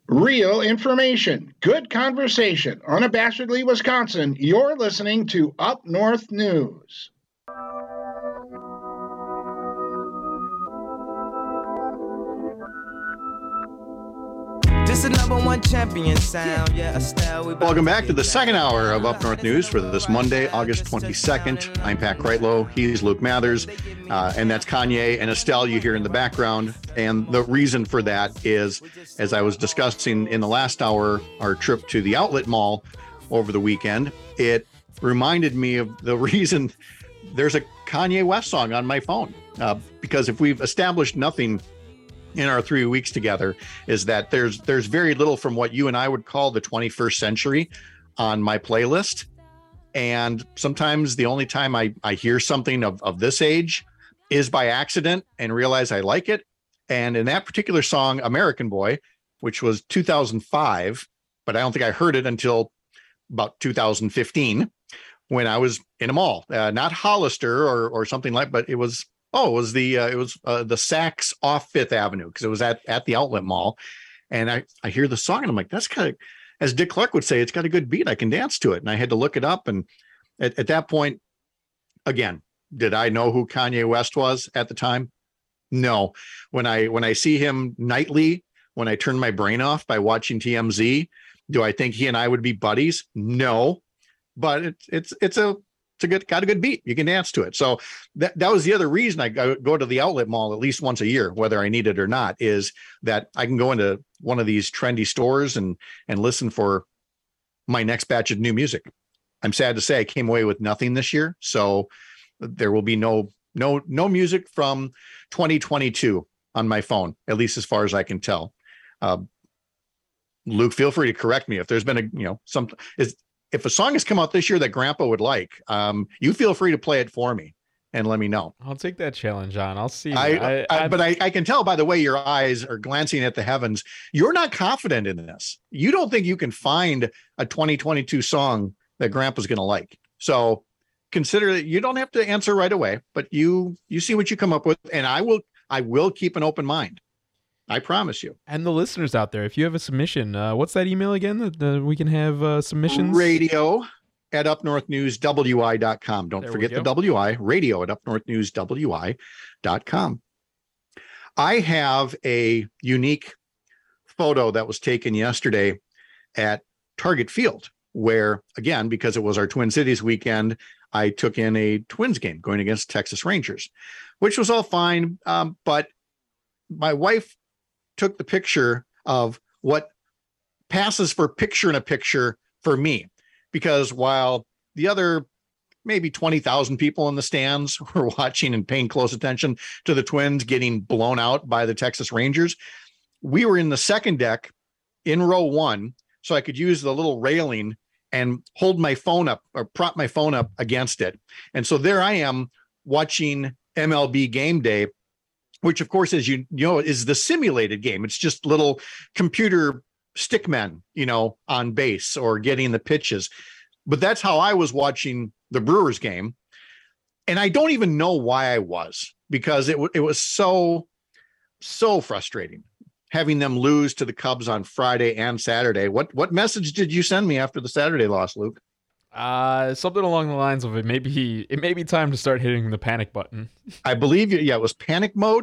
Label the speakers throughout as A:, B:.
A: Real information, good conversation. Unabashedly Wisconsin, you're listening to Up North News.
B: This is number one champion sound. Yeah, Estelle,
C: welcome back to the second hour of Up North News for this Monday, August 22nd. I'm Pat Kreitlow. He's Luke Mathers. And that's Kanye and Estelle you hear in the background. And the reason for that is, as I was discussing in the last hour, our trip to the outlet mall over the weekend, it reminded me of the reason there's a Kanye West song on my phone. Because if we've established nothing in our 3 weeks together, is that there's very little from what you and I would call the 21st century on my playlist. And sometimes the only time I hear something of this age is by accident and realize I like it. And in that particular song, American Boy, which was 2005, but I don't think I heard it until about 2015 when I was in a mall, not Hollister or something like, but it was the Saks off Fifth Avenue, because it was at the outlet mall. And I hear the song and I'm like, that's kind of, as Dick Clark would say, it's got a good beat. I can dance to it. And I had to look it up. And at that point, again, did I know who Kanye West was at the time? No. When I see him nightly, when I turn my brain off by watching TMZ, do I think he and I would be buddies? No. But it's got a good beat. You can dance to it. So that was the other reason I go to the outlet mall at least once a year, whether I need it or not, is that I can go into one of these trendy stores and listen for my next batch of new music. I'm sad to say I came away with nothing this year. So there will be no music from 2022 on my phone, at least as far as I can tell. Luke, feel free to correct me if there's been if a song has come out this year that Grandpa would like, you feel free to play it for me and let me know.
D: I'll take that challenge on. I'll see.
C: But I can tell by the way your eyes are glancing at the heavens, you're not confident in this. You don't think you can find a 2022 song that Grandpa's going to like. So consider that you don't have to answer right away, but you see what you come up with, and I will keep an open mind. I promise you.
D: And the listeners out there, if you have a submission, what's that email again that we can have submissions?
C: radio@upnorthnewswi.com. Don't forget the WI, radio@upnorthnewswi.com. I have a unique photo that was taken yesterday at Target Field, where, again, because it was our Twin Cities weekend, I took in a Twins game going against Texas Rangers, which was all fine. But my wife took the picture of what passes for picture in a picture for me, because while the other maybe 20,000 people in the stands were watching and paying close attention to the Twins getting blown out by the Texas Rangers, we were in the second deck in row one, so I could use the little railing and hold my phone up or prop my phone up against it. And so there I am watching MLB Game Day, which, of course, as you know, is the simulated game. It's just little computer stickmen, on base or getting the pitches. But that's how I was watching the Brewers game. And I don't even know why I was, because it was so frustrating having them lose to the Cubs on Friday and Saturday. What message did you send me after the Saturday loss, Luke?
D: Something along the lines of it may be time to start hitting the panic button.
C: I believe it was panic mode, ?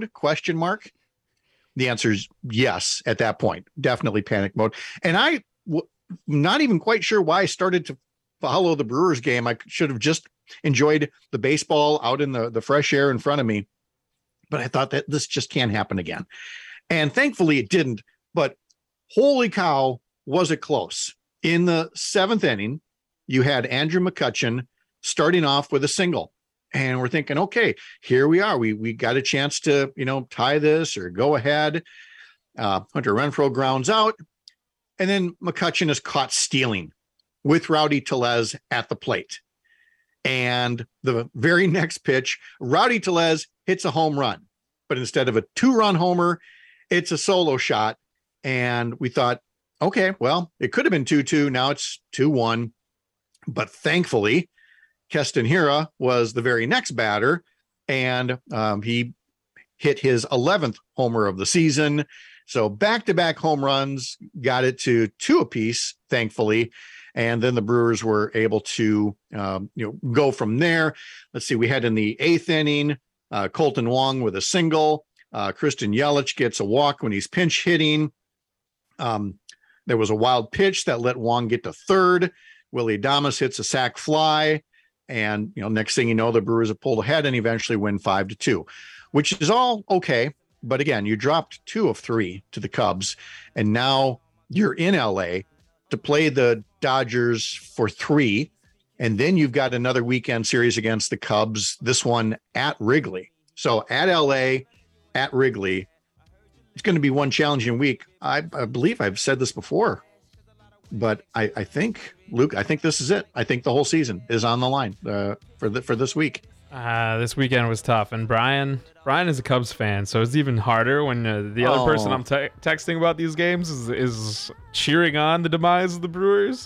C: The answer is yes at that point. Definitely panic mode. And not even quite sure why I started to follow the Brewers game. I should have just enjoyed the baseball out in the fresh air in front of me. But I thought that this just can't happen again. And thankfully it didn't. But holy cow, was it close. In the seventh inning, you had Andrew McCutchen starting off with a single, and we're thinking, okay, here we are. We got a chance to, tie this or go ahead. Hunter Renfroe grounds out, and then McCutchen is caught stealing with Rowdy Tellez at the plate. And the very next pitch, Rowdy Tellez hits a home run, but instead of a 2-run homer, it's a solo shot. And we thought, okay, well, it could have been 2-2. Now it's 2-1. But thankfully, Keston Hiura was the very next batter, and he hit his 11th homer of the season So back-to-back home runs got it to 2 apiece, thankfully. And then the Brewers were able to go from there. Let's see, we had in the 8th inning, Colton Wong with a single. Christian Yelich gets a walk when he's pinch hitting. There was a wild pitch that let Wong get to third. Willie Adames hits a sac fly. And, next thing you know, the Brewers have pulled ahead and eventually win 5-2, which is all okay. But again, you dropped 2 of 3 to the Cubs, and now you're in LA to play the Dodgers for 3. And then you've got another weekend series against the Cubs, this one at Wrigley. So at LA, at Wrigley, it's going to be one challenging week. I believe I've said this before, but I think, Luke, I think this is it. I think the whole season is on the line for this week.
D: This weekend was tough, and Brian is a Cubs fan, so it's even harder when the other person I'm texting about these games is cheering on the demise of the Brewers,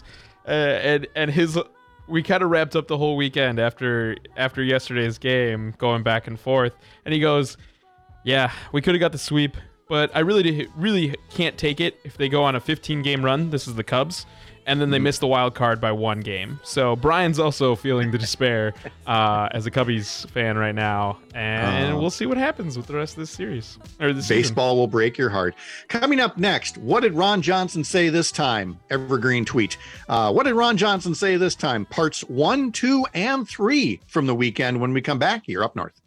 D: we kind of wrapped up the whole weekend after yesterday's game, going back and forth, and he goes, "Yeah, we could have got the sweep, but I really can't take it if they go on a 15-game run. This is the Cubs." And then they missed the wild card by 1 game. So Brian's also feeling the despair as a Cubbies fan right now. And we'll see what happens with the rest of this series. Or this
C: Baseball
D: season.
C: will break your heart. Coming up next, what did Ron Johnson say this time? Evergreen tweet. What did Ron Johnson say this time? Parts 1, 2, and 3 from the weekend when we come back here up north.